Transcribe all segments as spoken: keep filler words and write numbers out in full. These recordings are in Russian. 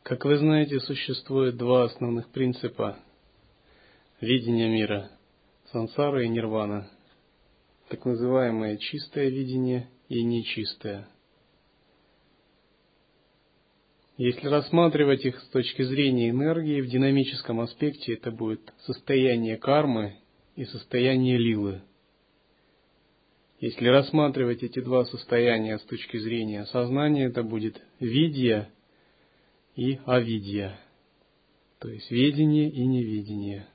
Как вы знаете, существует два основных принципа видения мира – сансара и нирвана, так называемое чистое видение и нечистое. Если рассматривать их с точки зрения энергии, в динамическом аспекте это будет состояние кармы и состояние лилы. Если рассматривать эти два состояния с точки зрения сознания, это будет видья и авидья, то есть ведение и неведение.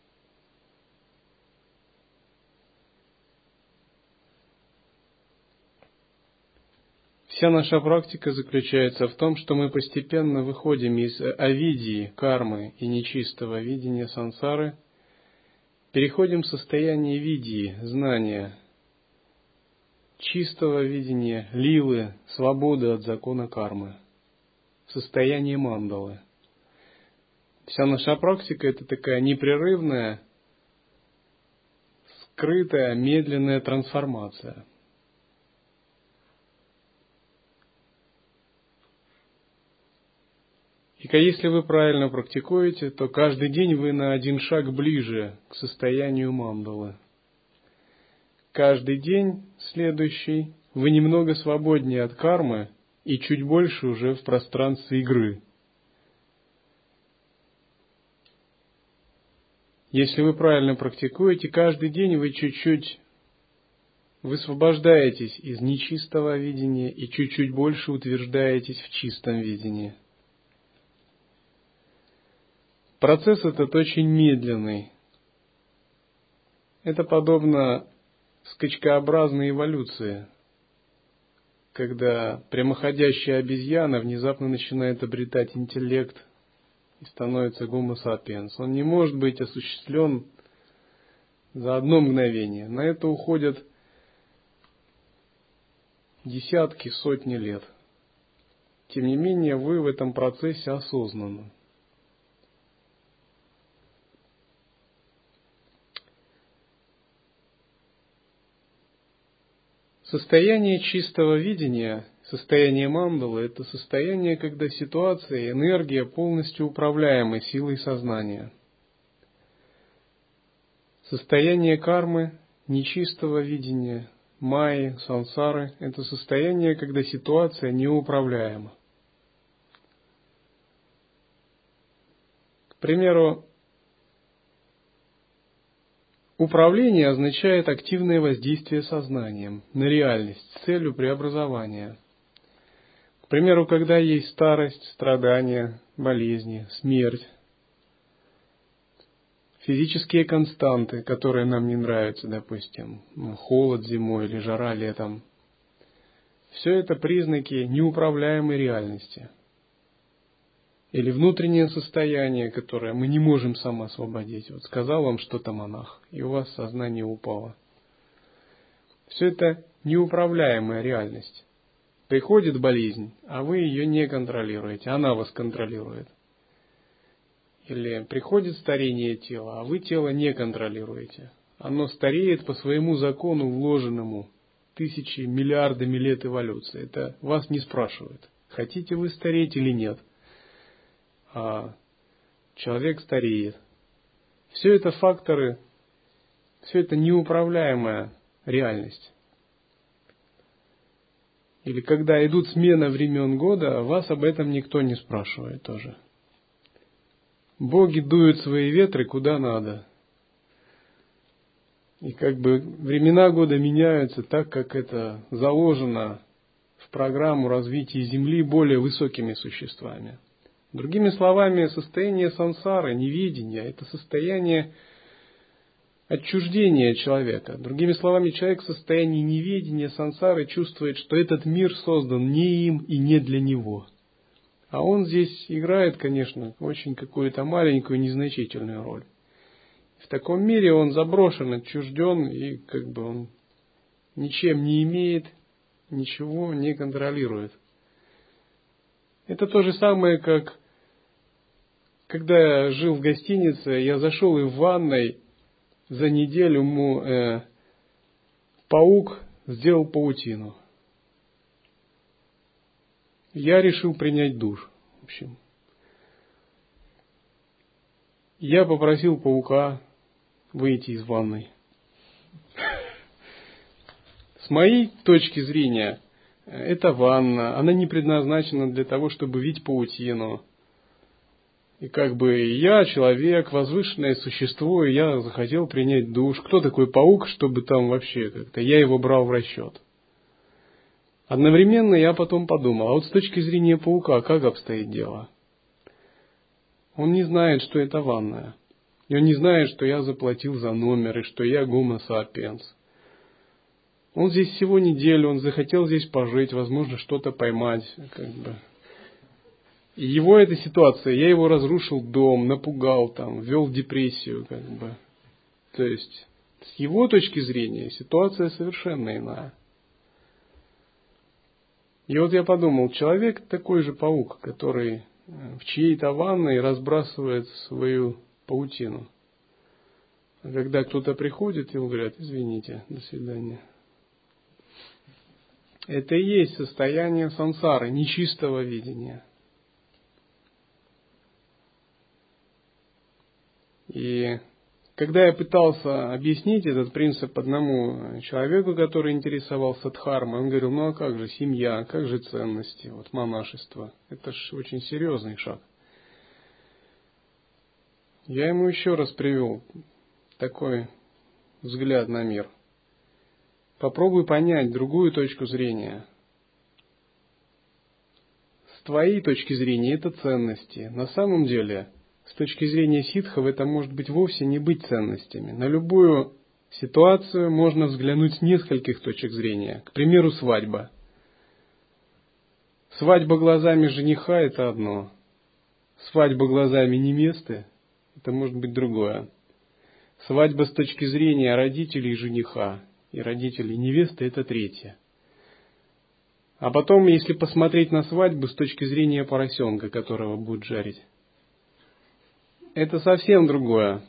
Вся наша практика заключается в том, что мы постепенно выходим из авидии, кармы и нечистого видения сансары, переходим в состояние видьи, знания, чистого видения, лилы, свободы от закона кармы, состояние мандалы. Вся наша практика – это такая непрерывная, скрытая, медленная трансформация. И если вы правильно практикуете, то каждый день вы на один шаг ближе к состоянию мандалы. Каждый день следующий вы немного свободнее от кармы и чуть больше уже в пространстве игры. Если вы правильно практикуете, каждый день вы чуть-чуть высвобождаетесь из нечистого видения и чуть-чуть больше утверждаетесь в чистом видении. Процесс этот очень медленный. Это подобно скачкообразной эволюции, когда прямоходящая обезьяна внезапно начинает обретать интеллект и становится гомо сапиенс. Он не может быть осуществлен за одно мгновение. На это уходят десятки, сотни лет. Тем не менее, вы в этом процессе осознанны. Состояние чистого видения, состояние мандалы – это состояние, когда ситуация, энергия полностью управляемы силой сознания. Состояние кармы, нечистого видения, майи, сансары – это состояние, когда ситуация неуправляема. К примеру, управление означает активное воздействие сознанием на реальность с целью преобразования. К примеру, когда есть старость, страдания, болезни, смерть, физические константы, которые нам не нравятся, допустим, холод зимой или жара летом, все это признаки неуправляемой реальности. Или внутреннее состояние, которое мы не можем самоосвободить. Вот сказал вам что-то монах, и у вас сознание упало. Все это неуправляемая реальность. Приходит болезнь, а вы ее не контролируете, она вас контролирует. Или приходит старение тела, а вы тело не контролируете. Оно стареет по своему закону, вложенному тысячи, миллиардами лет эволюции. Это вас не спрашивает, хотите вы стареть или нет. А человек стареет. Все это факторы, все это неуправляемая реальность. Или когда идут смена времен года, вас об этом никто не спрашивает тоже. Боги дуют свои ветры куда надо. И как бы времена года меняются так, как это заложено в программу развития Земли более высокими существами. Другими словами, состояние сансары, неведения, это состояние отчуждения человека. Другими словами, человек в состоянии неведения, сансары чувствует, что этот мир создан не им и не для него. А он здесь играет, конечно, очень какую-то маленькую, незначительную роль. В таком мире он заброшен, отчужден, и как бы он ничем не имеет, ничего не контролирует. Это то же самое, как когда я жил в гостинице, я зашел и в ванной за неделю ему э, паук сделал паутину. Я решил принять душ. В общем, Я попросил паука выйти из ванной. С моей точки зрения, эта ванна, она не предназначена для того, чтобы вить паутину. И как бы я, человек, возвышенное существо, и я захотел принять душ. Кто такой паук, чтобы там вообще как-то я его брал в расчет? Одновременно я потом подумал, а вот с точки зрения паука, как обстоит дело? Он не знает, что это ванная. И он не знает, что я заплатил за номер, и что я гомо сапиенс. Он здесь всего неделю, он захотел здесь пожить, возможно, что-то поймать. Как бы. И его эта ситуация, я его разрушил дом, напугал, там, ввел в депрессию. Как бы. То есть, с его точки зрения, ситуация совершенно иная. И вот я подумал, человек такой же паук, который в чьей-то ванной разбрасывает свою паутину. А когда кто-то приходит, ему говорят, извините, до свидания. Это и есть состояние сансары, нечистого видения. И когда я пытался объяснить этот принцип одному человеку, который интересовался дхармой, он говорил, ну а как же семья, как же ценности, вот монашество. Это же очень серьезный шаг. Я ему еще раз привел такой взгляд на мир. Попробуй понять другую точку зрения. С твоей точки зрения это ценности. На самом деле, с точки зрения ситхов, это может быть вовсе не быть ценностями. На любую ситуацию можно взглянуть с нескольких точек зрения. К примеру, свадьба. Свадьба глазами жениха – это одно. Свадьба глазами невесты – это может быть другое. Свадьба с точки зрения родителей жениха и родителей невесты – это третье. А потом, если посмотреть на свадьбу с точки зрения поросенка, которого будут жарить, это совсем другое.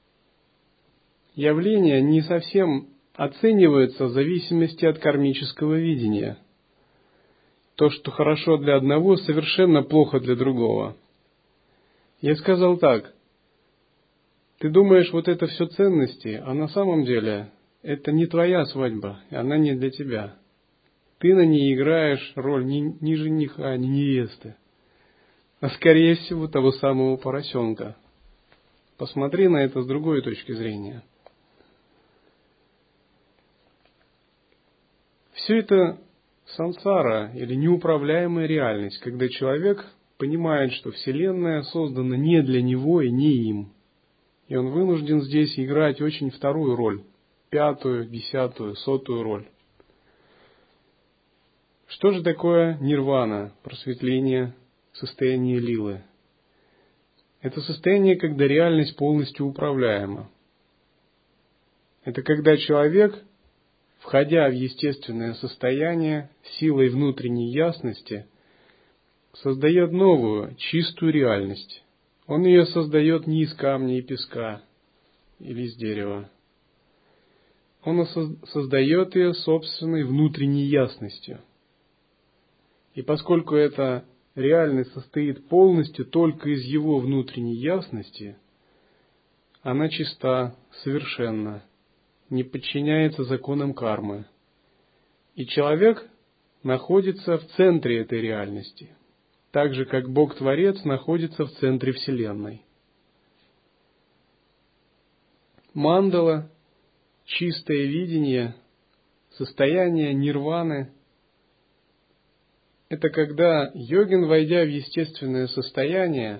Явление не совсем оценивается в зависимости от кармического видения. То, что хорошо для одного, совершенно плохо для другого. Я сказал так. Ты думаешь, вот это все ценности, а на самом деле это не твоя свадьба, и она не для тебя. Ты на ней играешь роль ни, ни жениха, ни невесты, а скорее всего того самого поросенка. Посмотри на это с другой точки зрения. Все это сансара или неуправляемая реальность, когда человек понимает, что Вселенная создана не для него и не им. И он вынужден здесь играть очень вторую роль, пятую, десятую, сотую роль. Что же такое нирвана, просветление, состояние лилы? Это состояние, когда реальность полностью управляема. Это когда человек, входя в естественное состояние, силой внутренней ясности, создает новую, чистую реальность. Он ее создает не из камня и песка или из дерева. Он создает ее собственной внутренней ясностью. И поскольку эта реальность состоит полностью только из его внутренней ясности, она чиста, совершенна, не подчиняется законам кармы. И человек находится в центре этой реальности, так же, как Бог-творец находится в центре Вселенной. Мандала, чистое видение, состояние нирваны – это когда йогин, войдя в естественное состояние,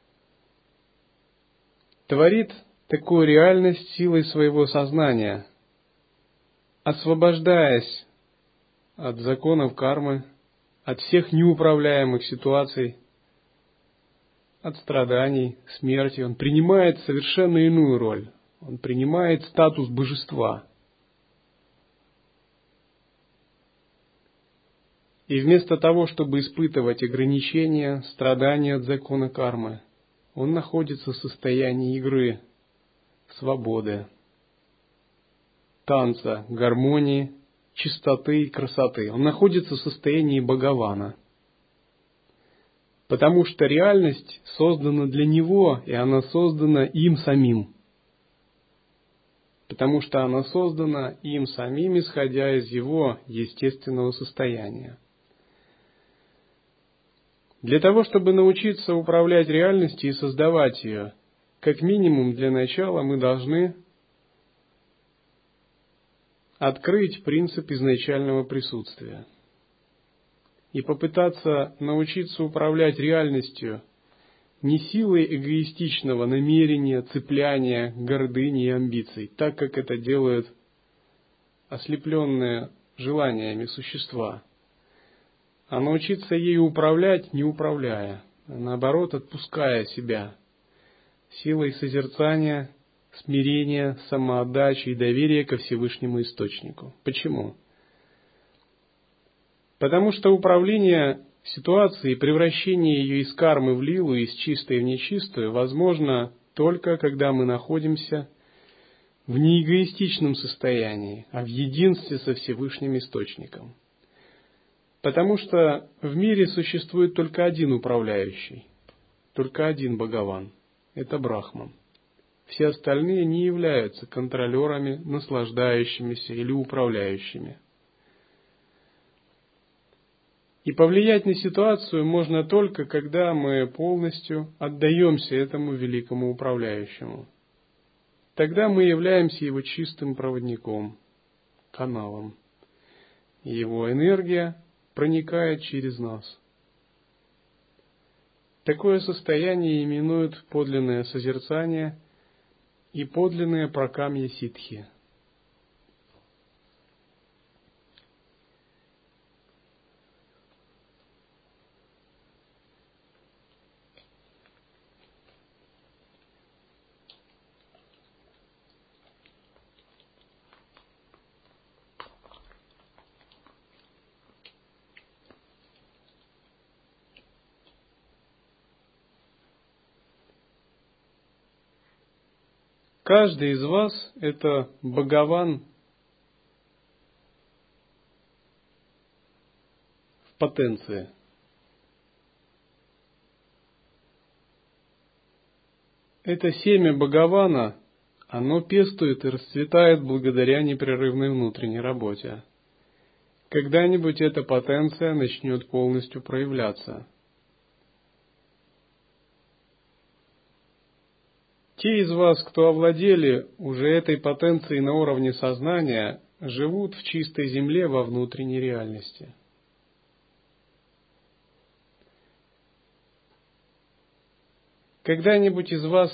творит такую реальность силой своего сознания, освобождаясь от законов кармы, от всех неуправляемых ситуаций, от страданий, смерти. Он принимает совершенно иную роль. Он принимает статус божества. И вместо того, чтобы испытывать ограничения, страдания от закона кармы, он находится в состоянии игры, свободы, танца, гармонии, чистоты и красоты. Он находится в состоянии Бхагавана. Потому что реальность создана для него, и она создана им самим. Потому что она создана им самим, исходя из его естественного состояния. Для того, чтобы научиться управлять реальностью и создавать ее, как минимум для начала мы должны открыть принцип изначального присутствия и попытаться научиться управлять реальностью не силой эгоистичного намерения, цепляния, гордыни и амбиций, так как это делают ослепленные желаниями существа, а научиться ею управлять, не управляя, а наоборот, отпуская себя, силой созерцания, смирения, самоотдачи и доверия ко Всевышнему Источнику. Почему? Потому что управление ситуацией, превращение ее из кармы в лилу, из чистой в нечистую, возможно только когда мы находимся в неэгоистичном состоянии, а в единстве со Всевышним Источником. Потому что в мире существует только один управляющий, только один Бхагаван – это Брахман. Все остальные не являются контролерами, наслаждающимися или управляющими. И повлиять на ситуацию можно только, когда мы полностью отдаемся этому великому управляющему. Тогда мы являемся его чистым проводником, каналом. И его энергия проникает через нас. Такое состояние именуют подлинное созерцание и подлинное пракамья ситхи. Каждый из вас – это Бхагаван в потенции. Это семя Бхагавана, оно пестует и расцветает благодаря непрерывной внутренней работе. Когда-нибудь эта потенция начнет полностью проявляться. Те из вас, кто овладели уже этой потенцией на уровне сознания, живут в чистой земле во внутренней реальности. Когда-нибудь из вас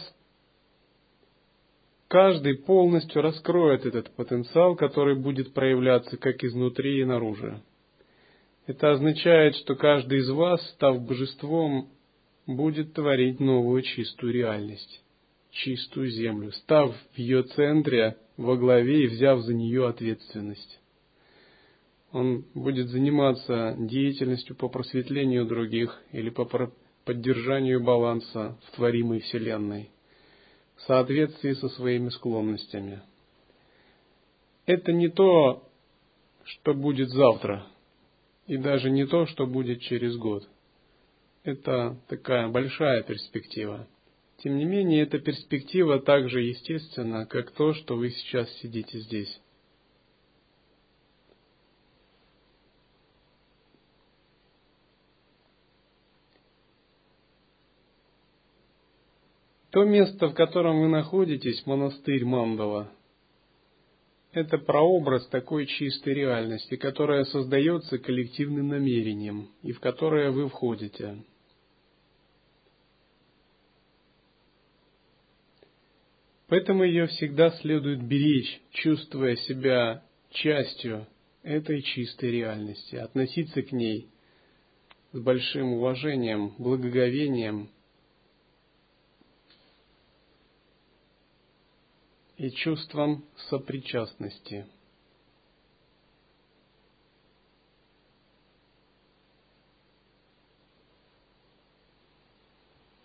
каждый полностью раскроет этот потенциал, который будет проявляться как изнутри и наружу. Это означает, что каждый из вас, став божеством, будет творить новую чистую реальность, чистую землю, став в ее центре, во главе и взяв за нее ответственность. Он будет заниматься деятельностью по просветлению других или по поддержанию баланса в творимой Вселенной, в соответствии со своими склонностями. Это не то, что будет завтра, и даже не то, что будет через год. Это такая большая перспектива. Тем не менее, эта перспектива так же естественна, как то, что вы сейчас сидите здесь. То место, в котором вы находитесь, монастырь Мандала, это прообраз такой чистой реальности, которая создается коллективным намерением и в которое вы входите. Поэтому ее всегда следует беречь, чувствуя себя частью этой чистой реальности, относиться к ней с большим уважением, благоговением и чувством сопричастности.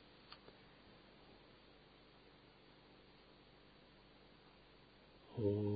Om